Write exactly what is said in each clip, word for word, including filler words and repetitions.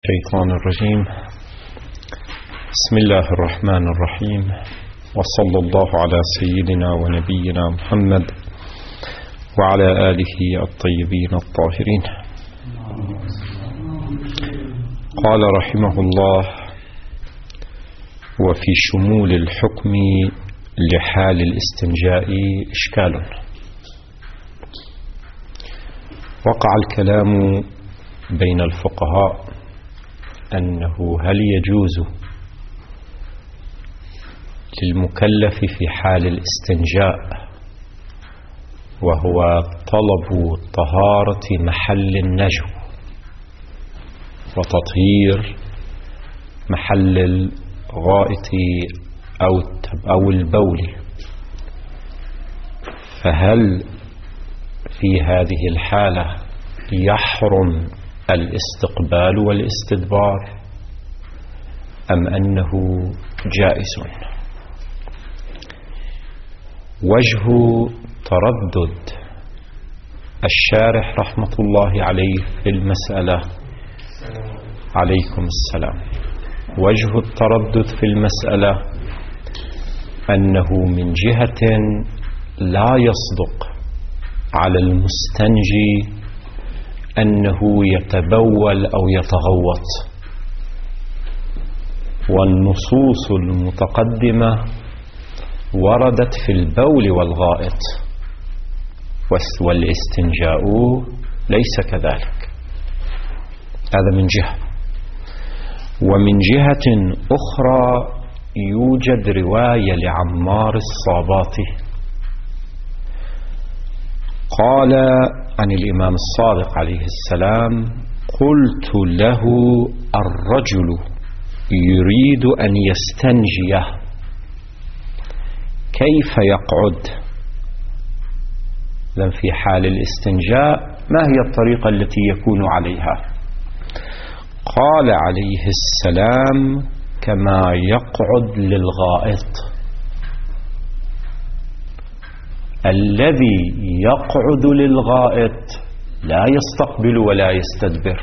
الشيطان الرجيم. بسم الله الرحمن الرحيم، وصلى الله على سيدنا ونبينا محمد وعلى آله الطيبين الطاهرين. قال رحمه الله: وفي شمول الحكم لحال الاستنجاء إشكال. وقع الكلام بين الفقهاء أنه هل يجوز للمكلف في حال الاستنجاء وهو طلب طهارة محل النجو وتطهير محل الغائط أو أو البول، فهل في هذه الحالة يحرم الاستقبال والاستدبار أم أنه جائز؟ وجه تردد الشارح رحمة الله عليه في المسألة، عليكم السلام، وجه التردد في المسألة أنه من جهة لا يصدق على المستنجي أنه يتبول أو يتغوط، والنصوص المتقدمة وردت في البول والغائط، والاستنجاء ليس كذلك. هذا من جهة. ومن جهة أخرى يوجد رواية لعمار الصاباتي قال عن الإمام الصادق عليه السلام: قلت له الرجل يريد أن يستنجي كيف يقعد؟ لأن في حال الاستنجاء ما هي الطريقة التي يكون عليها؟ قال عليه السلام: كما يقعد للغائط. الذي يقعد للغائط لا يستقبل ولا يستدبر،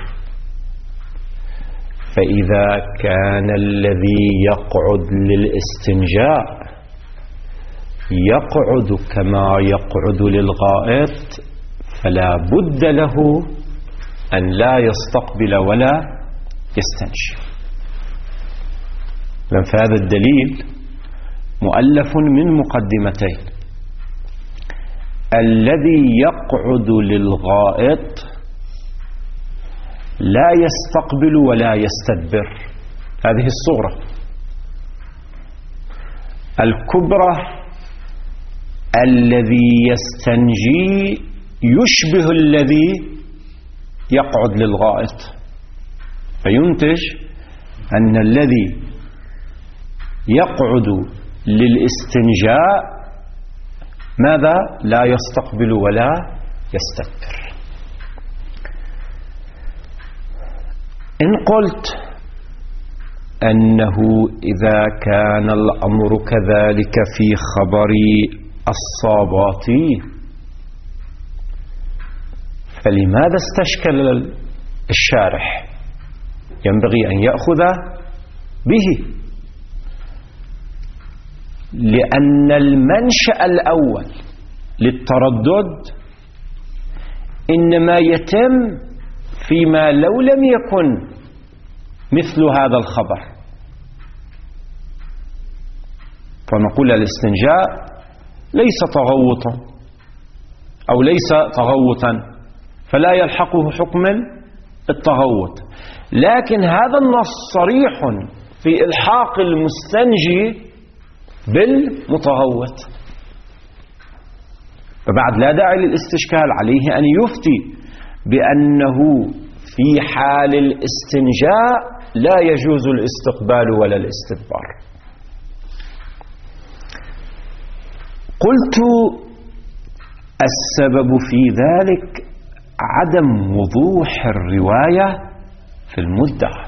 فإذا كان الذي يقعد للاستنجاء يقعد كما يقعد للغائط فلا بد له أن لا يستقبل ولا يستنجي. فهذا الدليل مؤلف من مقدمتين: الذي يقعد للغائط لا يستقبل ولا يستدبر، هذه الصورة. الكبرى: الذي يستنجي يشبه الذي يقعد للغائط، فينتج أن الذي يقعد للاستنجاء ماذا؟ لا يستقبل ولا يستدبر. إن قلت أنه إذا كان الأمر كذلك في خبر الصاباتي فلماذا استشكل الشارح؟ ينبغي أن يأخذ به، لأن المنشأ الأول للتردد إنما يتم فيما لو لم يكن مثل هذا الخبر، فنقول الاستنجاء ليس تغوطا أو ليس تغوطا فلا يلحقه حكم التغوط، لكن هذا النص صريح في إلحاق المستنجي بالمتغوط، فبعد لا داعي للاستشكال. عليه أن يفتي بأنه في حال الاستنجاء لا يجوز الاستقبال ولا الاستدبار. قلت: السبب في ذلك عدم وضوح الرواية في المدعى،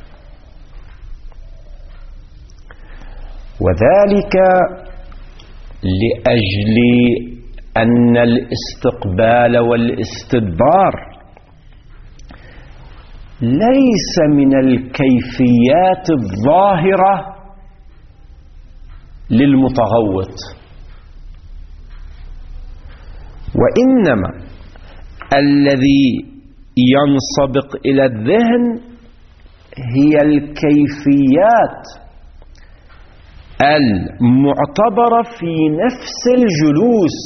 وذلك لأجل أن الاستقبال والاستدبار ليس من الكيفيات الظاهرة للمتغوط، وإنما الذي ينسبق إلى الذهن هي الكيفيات المعتبرة في نفس الجلوس.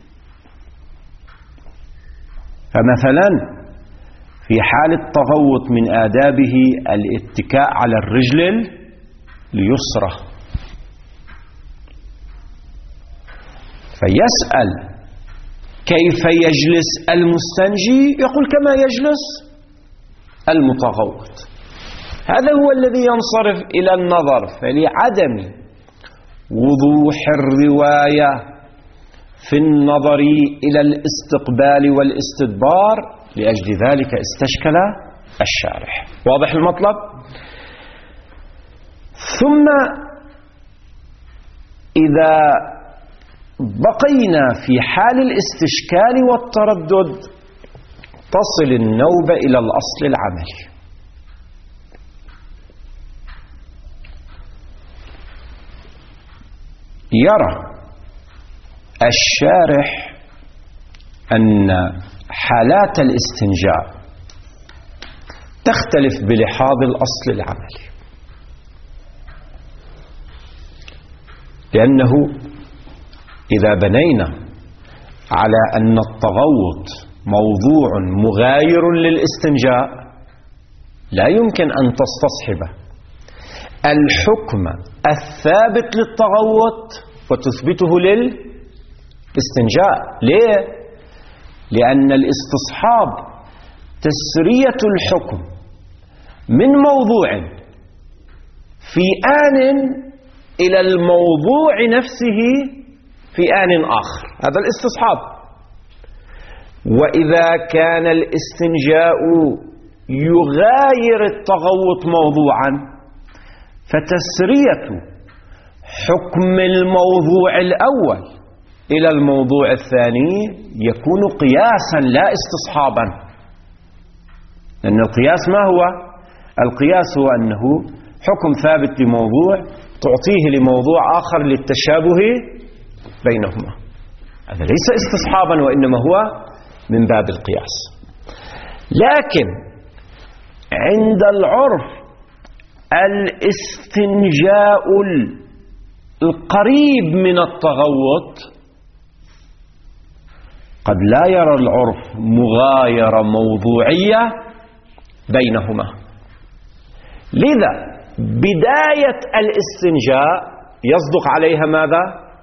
فمثلا في حال التغوط من آدابه الاتكاء على الرجل اليسرى، فيسأل كيف يجلس المستنجي، يقول كما يجلس المتغوط. هذا هو الذي ينصرف إلى النظر. فلعدم وضوح الرواية في النظر إلى الاستقبال والاستدبار، لأجل ذلك استشكل الشارح. واضح المطلب؟ ثم إذا بقينا في حال الاستشكال والتردد تصل النوبة إلى الأصل العملي. يرى الشارح أن حالات الاستنجاء تختلف بلحاظ الأصل العملي، لأنه إذا بنينا على أن التغوط موضوع مغاير للاستنجاء لا يمكن أن تستصحبه الحكم الثابت للتغوط وتثبته للاستنجاء. ليه؟ لأن الاستصحاب تسرية الحكم من موضوع في آن إلى الموضوع نفسه في آن آخر، هذا الاستصحاب. وإذا كان الاستنجاء يغاير التغوط موضوعا فتسرية حكم الموضوع الأول إلى الموضوع الثاني يكون قياسا لا استصحابا. لأن القياس ما هو؟ القياس هو أنه حكم ثابت لموضوع تعطيه لموضوع آخر للتشابه بينهما. هذا ليس استصحابا وإنما هو من باب القياس. لكن عند العرف الاستنجاء القريب من التغوط قد لا يرى العرف مغايرة موضوعية بينهما. لذا بداية الاستنجاء يصدق عليها ماذا؟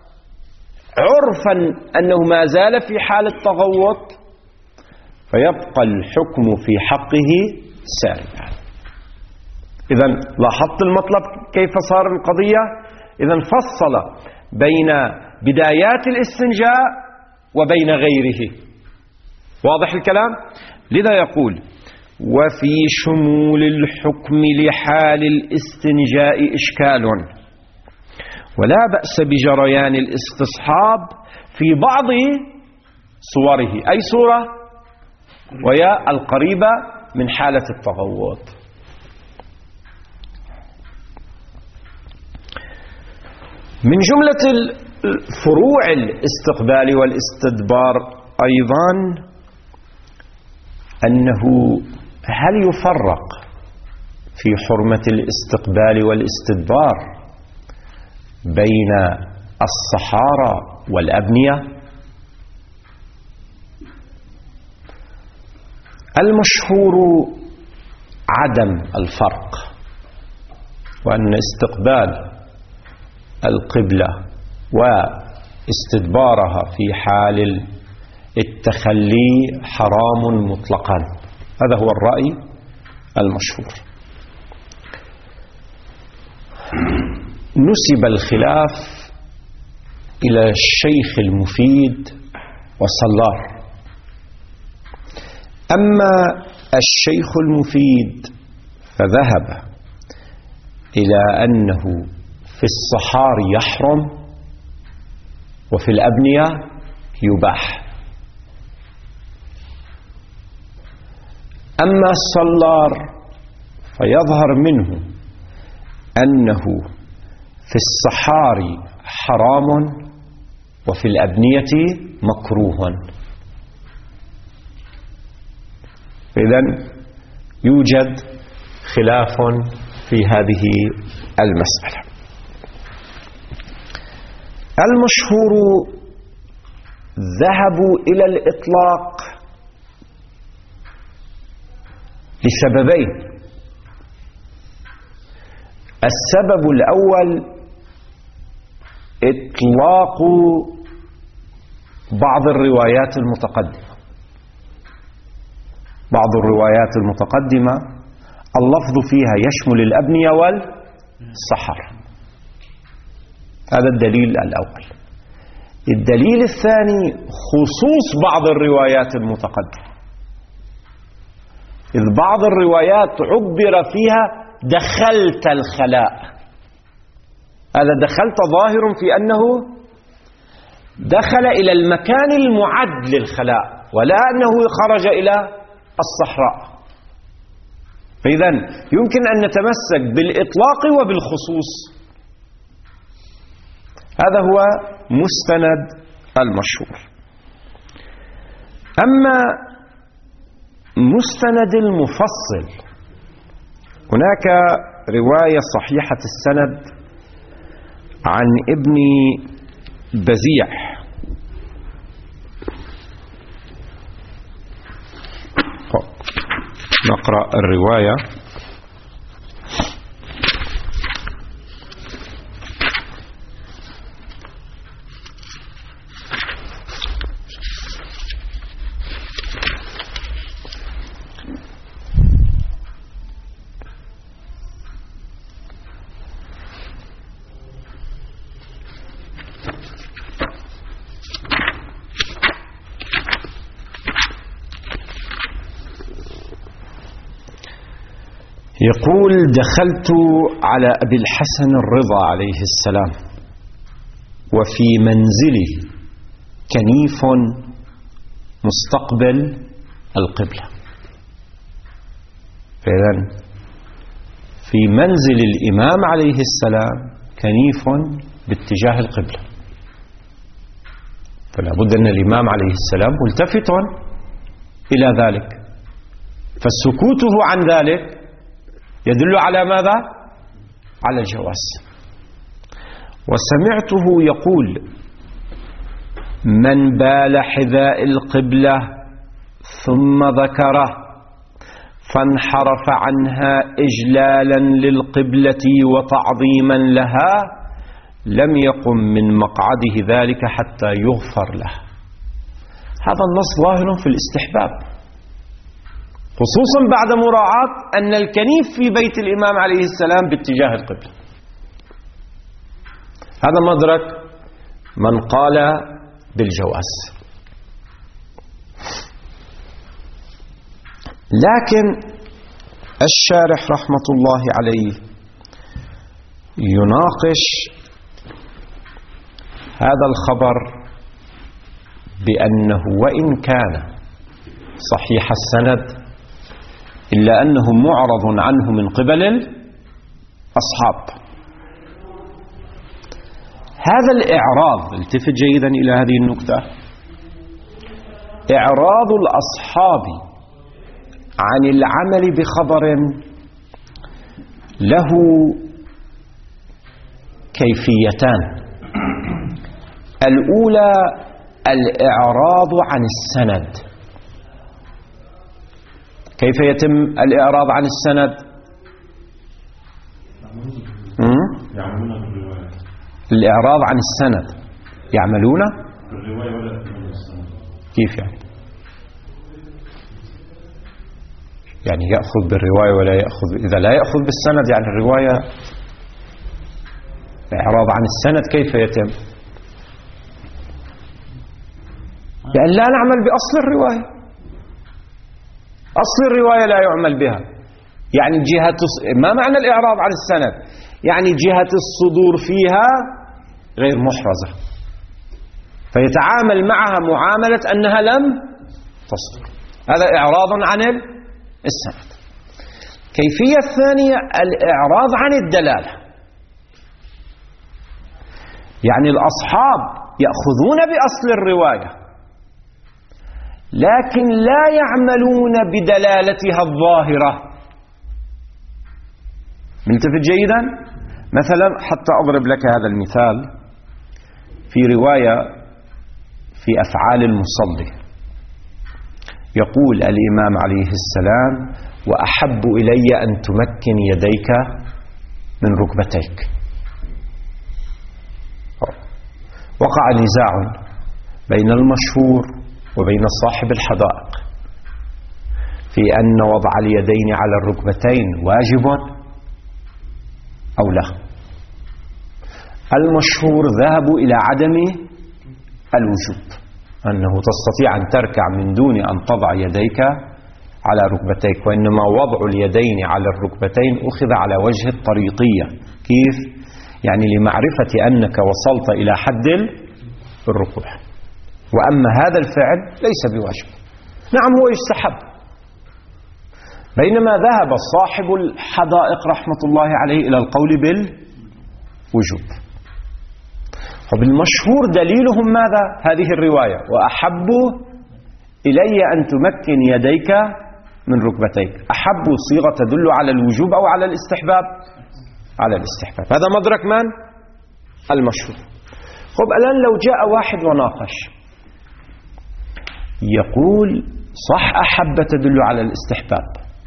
عرفا أنه ما زال في حال التغوط، فيبقى الحكم في حقه ساريا. إذن لاحظت المطلب كيف صار القضية؟ إذن فصل بين بدايات الاستنجاء وبين غيره. واضح الكلام؟ لذا يقول وفي شمول الحكم لحال الاستنجاء إشكال، ولا بأس بجريان الاستصحاب في بعض صوره. أي صورة؟ وهي القريبة من حالة التغوط. من جملة فروع الاستقبال والاستدبار أيضا أنه هل يفرق في حرمة الاستقبال والاستدبار بين الصحارى والأبنية؟ المشهور عدم الفرق، وأن استقبال القبلة واستدبارها في حال التخلي حرام مطلقا. هذا هو الرأي المشهور. نسب الخلاف إلى الشيخ المفيد والصلار. أما الشيخ المفيد فذهب إلى أنه في الصحار يحرم وفي الأبنية يباح. أما الصلار فيظهر منه أنه في الصحاري حرام وفي الأبنية مكروه. إذن يوجد خلاف في هذه المسألة. المشهور ذهبوا إلى الإطلاق لسببين. السبب الأول إطلاق بعض الروايات المتقدمة. بعض الروايات المتقدمة اللفظ فيها يشمل الأبنية والصحراء. هذا الدليل الأول. الدليل الثاني خصوص بعض الروايات المتقدمة، إذ بعض الروايات عبر فيها دخلت الخلاء. هذا دخلت ظاهر في أنه دخل إلى المكان المعد للخلاء ولا أنه خرج إلى الصحراء. فإذن يمكن أن نتمسك بالإطلاق وبالخصوص. هذا هو مستند المشهور. أما مستند المفصل، هناك رواية صحيحة السند عن ابن بزيع نقرأ الرواية. يقول: دخلت على أبي الحسن الرضا عليه السلام وفي منزله كنيف مستقبل القبلة. فإذن في منزل الإمام عليه السلام كنيف باتجاه القبلة، فلا بد أن الإمام عليه السلام ملتفت إلى ذلك، فسكوته عن ذلك يدل على ماذا؟ على الجواز. وسمعته يقول: من بال حذاء القبلة ثم ذكره فانحرف عنها إجلالا للقبلة وتعظيما لها لم يقم من مقعده ذلك حتى يغفر له. هذا النص ظاهر في الاستحباب، خصوصا بعد مراعاة أن الكنيف في بيت الإمام عليه السلام باتجاه القبلة. هذا مدرك من قال بالجواز. لكن الشارح رحمة الله عليه يناقش هذا الخبر بأنه وإن كان صحيح السند إلا أنه معرض عنه من قبل الأصحاب. هذا الإعراض، التفت جيدا إلى هذه النقطة، إعراض الأصحاب عن العمل بخبر له كيفيتان. الأولى الإعراض عن السند. كيف يتم الإعراض عن السند؟ يعملون بالرواية. الإعراض عن السند يعملون بالرواية ولا بالسند. كيف يعني؟ يعني يأخذ بالرواية ولا يأخذ، إذا لا يأخذ بالسند يعني الرواية إعراض عن السند كيف يتم؟ لأن لا نعمل بأصل الرواية. أصل الرواية لا يعمل بها. يعني جهة، ما معنى الإعراض عن السند؟ يعني جهة الصدور فيها غير محرزة، فيتعامل معها معاملة أنها لم تصدر. هذا إعراض عن السند. كيفية الثانية الإعراض عن الدلالة، يعني الأصحاب يأخذون بأصل الرواية لكن لا يعملون بدلالتها الظاهرة. ملتفت جيدا؟ مثلا حتى أضرب لك هذا المثال في رواية في أفعال المصلي، يقول الإمام عليه السلام: وأحب إلي أن تمكن يديك من ركبتيك. وقع نزاع بين المشهور وبين صاحب الحدائق في أن وضع اليدين على الركبتين واجب أو لا. المشهور ذهبوا إلى عدم الوجوب، أنه تستطيع أن تركع من دون أن تضع يديك على ركبتيك، وإنما وضع اليدين على الركبتين أخذ على وجه الطريقية. كيف؟ يعني لمعرفة أنك وصلت إلى حد الركوع، وأما هذا الفعل ليس بواجب. نعم هو يستحب. بينما ذهب صاحب الحدائق رحمة الله عليه إلى القول بالوجوب. وبالمشهور دليلهم ماذا؟ هذه الرواية: وأحب إلي أن تمكن يديك من ركبتيك. أحب صيغة تدل على الوجوب أو على الاستحباب؟ على الاستحباب. هذا مدرك من؟ المشهور. خب الآن لو جاء واحد وناقش يقول: صح أحب تدل على الاستحباب،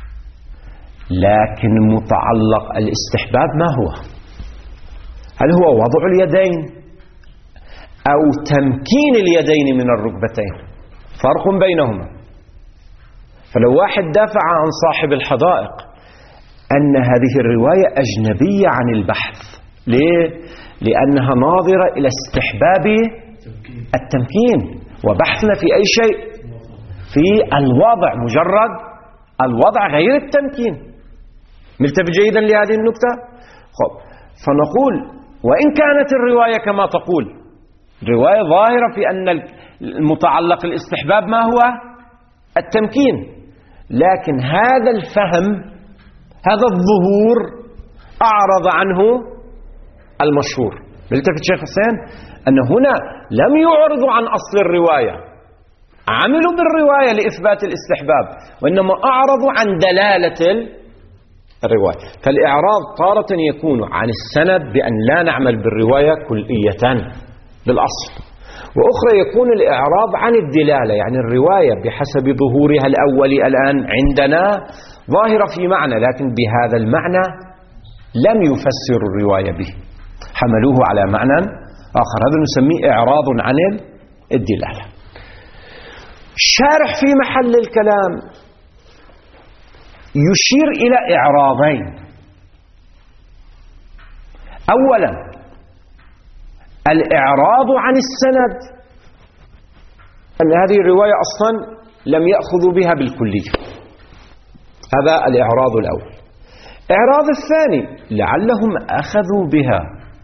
لكن متعلق الاستحباب ما هو؟ هل هو وضع اليدين أو تمكين اليدين من الركبتين؟ فرق بينهما. فلو واحد دافع عن صاحب الحدائق أن هذه الرواية أجنبية عن البحث، ليه؟ لأنها ناظرة إلى استحباب التمكين، وبحثنا في أي شيء؟ في الوضع، مجرد الوضع غير التمكين. ملتفت جيدا لهذه النكتة؟ خب فنقول: وإن كانت الرواية كما تقول رواية ظاهرة في أن المتعلق الاستحباب ما هو؟ التمكين، لكن هذا الفهم، هذا الظهور أعرض عنه المشهور. ملتفت شيخ حسين أن هنا لم يعرضوا عن أصل الرواية، عملوا بالرواية لإثبات الاستحباب، وإنما أعرضوا عن دلالة الرواية. فالإعراض تارة يكون عن السند بأن لا نعمل بالرواية كلية بالأصل، وأخرى يكون الإعراض عن الدلالة، يعني الرواية بحسب ظهورها الأول الآن عندنا ظاهرة في معنى، لكن بهذا المعنى لم يفسر الرواية به، حملوه على معنى آخر. هذا نسميه إعراض عن الدلالة. الشارح في محل الكلام يشير إلى إعراضين. أولا الإعراض عن السند، أن هذه الرواية أصلا لم يأخذوا بها بالكلية، هذا الإعراض الأول. إعراض الثاني لعلهم أخذوا بها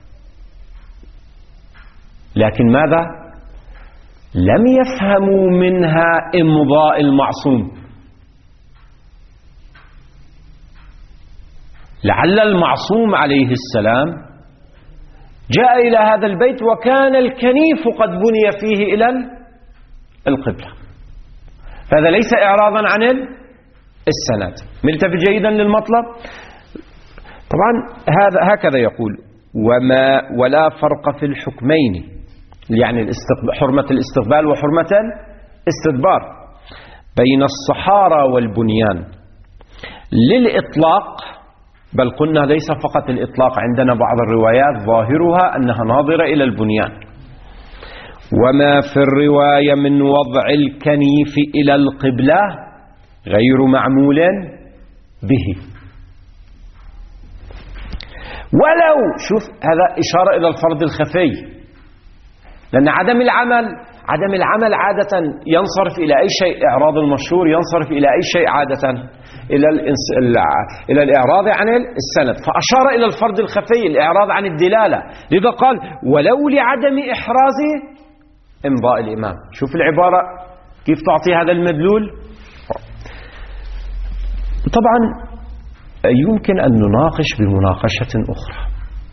لكن ماذا؟ لم يفهموا منها إمضاء المعصوم. لعل المعصوم عليه السلام جاء إلى هذا البيت وكان الكنيف قد بني فيه إلى القبلة، فهذا ليس إعراضا عن السند. ملتفت جيدا للمطلب؟ طبعا هذا هكذا يقول: وما ولا فرق في الحكمين، يعني حرمة الاستقبال وحرمة الاستدبار، بين الصحارى والبنيان للإطلاق، بل قلنا ليس فقط الإطلاق، عندنا بعض الروايات ظاهرها أنها ناظرة إلى البنيان. وما في الرواية من وضع الكنيف إلى القبلة غير معمول به. ولو شوف هذا إشارة إلى الفرض الخفي، لأن عدم العمل عدم العمل عادة ينصرف إلى أي شيء. إعراض المشهور ينصرف إلى أي شيء عادة؟ إلى إلى الإعراض عن السند. فأشار إلى الفرض الخفي، الإعراض عن الدلالة، لذا قال: ولو لعدم إحراز إمضاء الإمام. شوف العبارة كيف تعطي هذا المدلول. طبعا يمكن أن نناقش بمناقشة أخرى،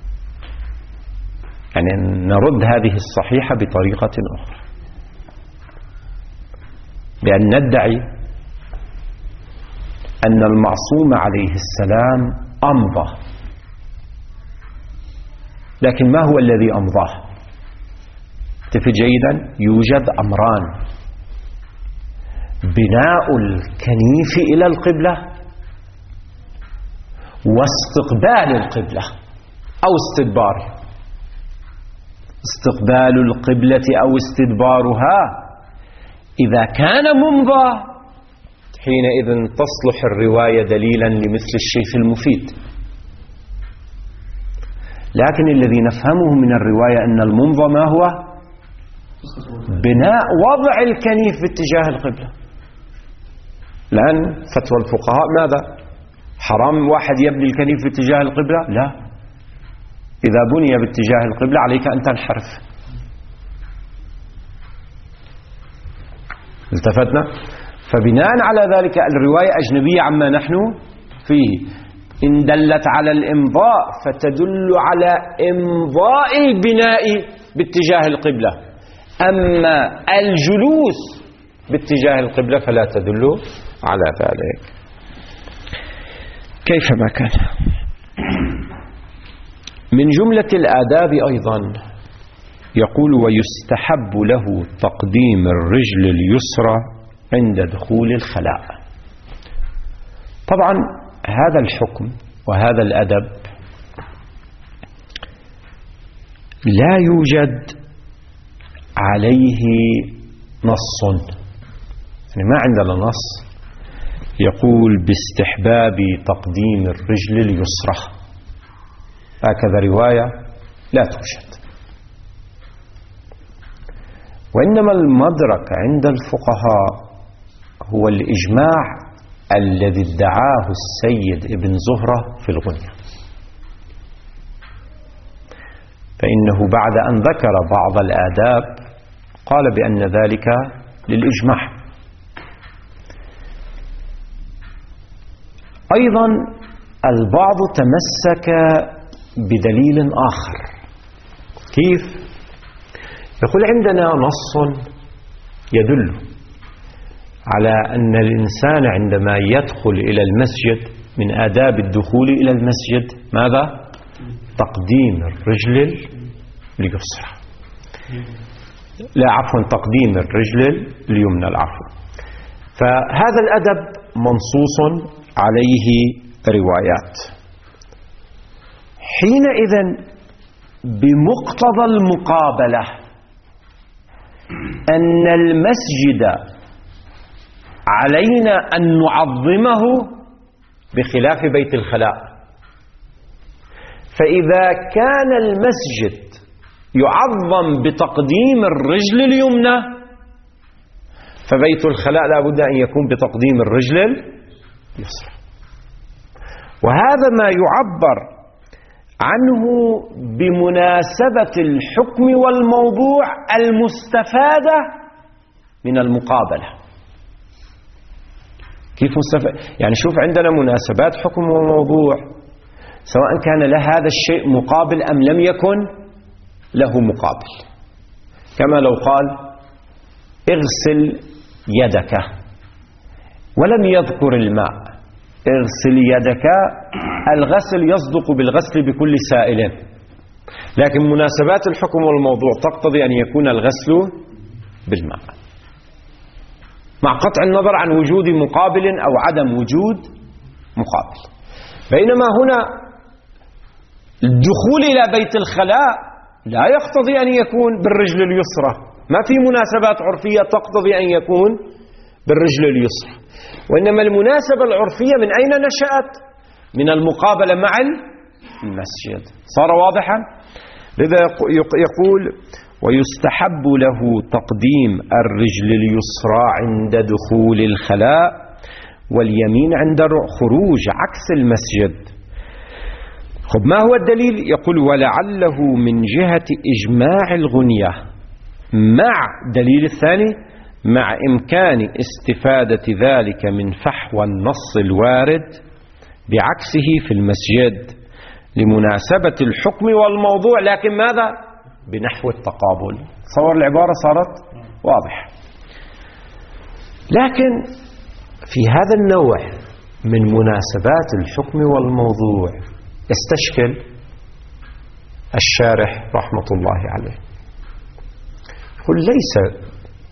يعني نرد هذه الصحيحة بطريقة أخرى، بأن ندعي أن المعصوم عليه السلام أمضى، لكن ما هو الذي أمضاه؟ تفي جيدا، يوجد أمران: بناء الكنيف إلى القبلة واستقبال القبلة أو استدبارها. استقبال القبلة أو استدبارها إذا كان ممضى حينئذ تصلح الرواية دليلا لمثل الشيخ المفيد، لكن الذي نفهمه من الرواية أن الممضى ما هو؟ بناء وضع الكنيف باتجاه القبلة. لأن فتوى الفقهاء ماذا؟ حرام واحد يبني الكنيف باتجاه القبلة؟ لا، إذا بني باتجاه القبلة عليك أن تنحرف. التفتنا؟ فبناء على ذلك الرواية أجنبية عما نحن فيه. إن دلت على الإمضاء فتدل على إمضاء البناء باتجاه القبلة، أما الجلوس باتجاه القبلة فلا تدل على ذلك. كيفما كان، من جملة الآداب أيضا يقول: ويستحب له تقديم الرجل اليسرى عند دخول الخلاء. طبعا هذا الحكم وهذا الأدب لا يوجد عليه نص، يعني ما عندنا نص يقول باستحباب تقديم الرجل اليسرى، هكذا رواية لا توجد. وإنما المدرك عند الفقهاء هو الإجماع الذي ادعاه السيد ابن زهرة في الغنية، فإنه بعد أن ذكر بعض الآداب قال بأن ذلك للإجماع. أيضا البعض تمسك بدليل آخر. كيف؟ يقول عندنا نص يدل على أن الإنسان عندما يدخل إلى المسجد من آداب الدخول إلى المسجد ماذا؟ تقديم الرجل اليسرى، لا عفوا تقديم الرجل اليمنى العفو. فهذا الأدب منصوص عليه روايات. حينئذ بمقتضى المقابلة أن المسجد علينا أن نعظمه بخلاف بيت الخلاء، فإذا كان المسجد يعظم بتقديم الرجل اليمنى فبيت الخلاء لا بد أن يكون بتقديم الرجل اليسرى. وهذا ما يعبر عنه بمناسبة الحكم والموضوع المستفادة من المقابلة. كيف مستفاد؟ يعني شوف عندنا مناسبات حكم وموضوع، سواء كان لهذا الشيء مقابل أم لم يكن له مقابل، كما لو قال اغسل يدك ولم يذكر الماء، اغسل يدك، الغسل يصدق بالغسل بكل سائل، لكن مناسبات الحكم والموضوع تقتضي أن يكون الغسل بالماء مع قطع النظر عن وجود مقابل أو عدم وجود مقابل. بينما هنا الدخول إلى بيت الخلاء لا يقتضي أن يكون بالرجل اليسرى، ما في مناسبات عرفية تقتضي أن يكون بالرجل اليسرى، وإنما المناسبة العرفية من أين نشأت؟ من المقابلة مع المسجد. صار واضحا؟ لذا يقول ويستحب له تقديم الرجل اليسرى عند دخول الخلاء واليمين عند خروج عكس المسجد. خب ما هو الدليل؟ يقول ولعله من جهة إجماع الغنية مع دليل الثاني مع إمكان استفادة ذلك من فحوى النص الوارد بعكسه في المسجد لمناسبة الحكم والموضوع، لكن ماذا؟ بنحو التقابل. تصور العبارة صارت واضحة. لكن في هذا النوع من مناسبات الحكم والموضوع يستشكل الشارح رحمة الله عليه، يقول ليس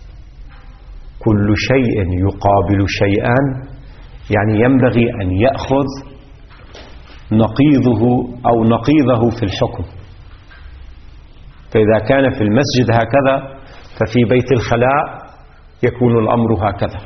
كل شيء يقابل شيئا، يعني ينبغي أن يأخذ نقيضه أو نقيضه في الحكم. فإذا كان في المسجد هكذا ففي بيت الخلاء يكون الأمر هكذا.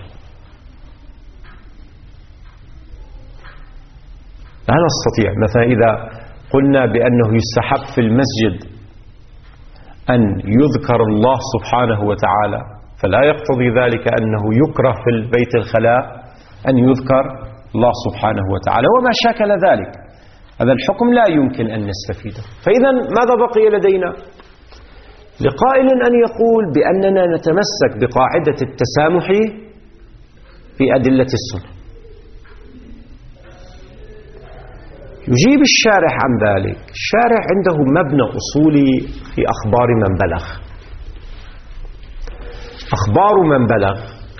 لا نستطيع مثلا إذا قلنا بأنه يستحب في المسجد أن يذكر الله سبحانه وتعالى، فلا يقتضي ذلك أنه يكره في البيت الخلاء أن يذكر الله سبحانه وتعالى وما شاكل ذلك. هذا الحكم لا يمكن أن نستفيده. فإذا ماذا بقي لدينا؟ لقائل أن يقول بأننا نتمسك بقاعدة التسامح في أدلة السنة. يجيب الشارح عن ذلك. الشارح عنده مبنى أصولي في أخبار من بلغ. أخبار من بلغ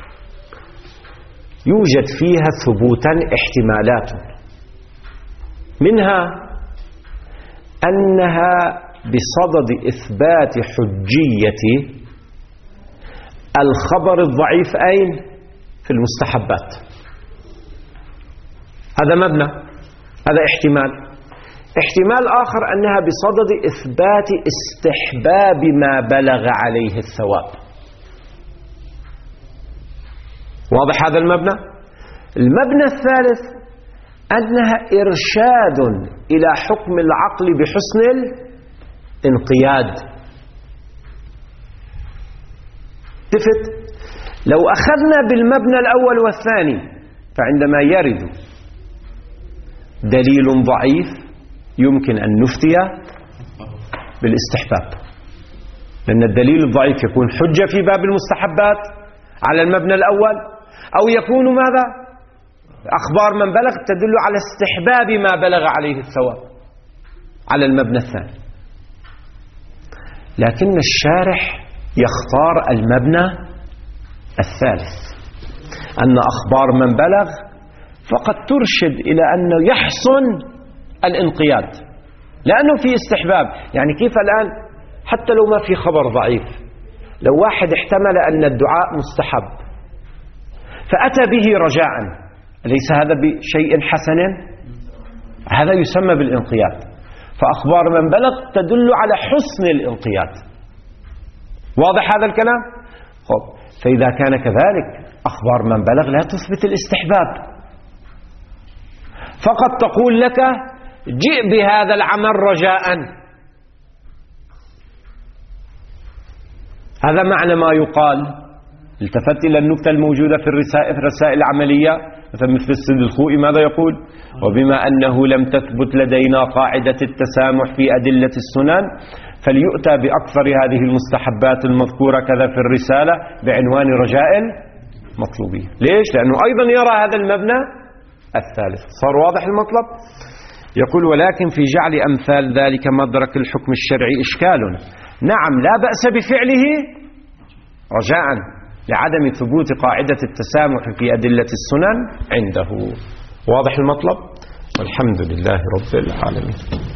يوجد فيها ثبوتا احتمالات، منها أنها بصدد إثبات حجية الخبر الضعيف أين؟ في المستحبات. هذا مبنى، هذا احتمال. احتمال آخر أنها بصدد إثبات استحباب ما بلغ عليه الثواب. واضح هذا المبنى؟ المبنى الثالث أنها إرشاد إلى حكم العقل بحسن الانقياد. تفت لو أخذنا بالمبنى الأول والثاني، فعندما يرد دليل ضعيف يمكن أن نفتي بالاستحباب، لأن الدليل الضعيف يكون حجة في باب المستحبات على المبنى الأول، أو يكون ماذا؟ أخبار من بلغ تدل على استحباب ما بلغ عليه الثواب على المبنى الثاني. لكن الشارح يختار المبنى الثالث، أن أخبار من بلغ فقد ترشد إلى أنه يحسن الانقياد، لأنه في استحباب. يعني كيف الآن حتى لو ما في خبر ضعيف، لو واحد احتمل أن الدعاء مستحب فأتى به رجاء، أليس هذا بشيء حسن؟ هذا يسمى بالانقياد. فأخبار من بلغ تدل على حسن الانقياد. واضح هذا الكلام؟ خب، فإذا كان كذلك أخبار من بلغ لا تثبت الاستحباب، فقط تقول لك جئ بهذا العمل رجاء. هذا معنى ما يقال. التفت إلى النكتة الموجودة في الرسائل, في الرسائل العملية، مثل مثل السيد الخوئي ماذا يقول؟ وبما أنه لم تثبت لدينا قاعدة التسامح في أدلة السنن فليؤتى بأكثر هذه المستحبات المذكورة كذا في الرسالة بعنوان رجاء مطلوبية. ليش؟ لأنه أيضا يرى هذا المبنى الثالث. صار واضح المطلب؟ يقول ولكن في جعل أمثال ذلك مدرك الحكم الشرعي إشكال. نعم، لا بأس بفعله رجاء لعدم ثبوت قاعدة التسامح في أدلة السنن عنده. واضح المطلب؟ والحمد لله رب العالمين.